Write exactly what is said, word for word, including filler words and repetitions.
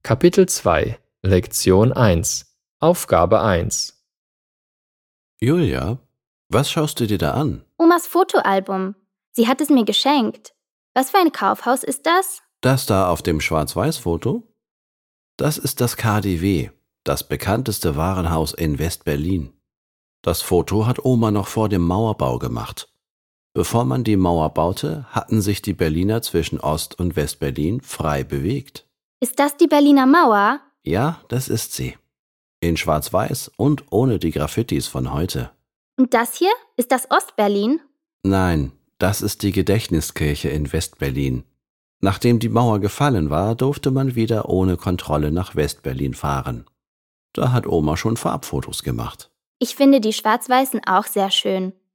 Kapitel zwei, Lektion eins, Aufgabe eins. Julia, was schaust du dir da an? Omas Fotoalbum. Sie hat es mir geschenkt. Was für ein Kaufhaus ist das? Das da auf dem Schwarz-Weiß-Foto? Das ist das K D W, das bekannteste Warenhaus in West-Berlin. Das Foto hat Oma noch vor dem Mauerbau gemacht. Bevor man die Mauer baute, hatten sich die Berliner zwischen Ost- und West-Berlin frei bewegt. Ist das die Berliner Mauer? Ja, das ist sie. In Schwarz-Weiß und ohne die Graffitis von heute. Und das hier? Ist das Ostberlin? Nein, das ist die Gedächtniskirche in West-Berlin. Nachdem die Mauer gefallen war, durfte man wieder ohne Kontrolle nach West-Berlin fahren. Da hat Oma schon Farbfotos gemacht. Ich finde die Schwarz-Weißen auch sehr schön.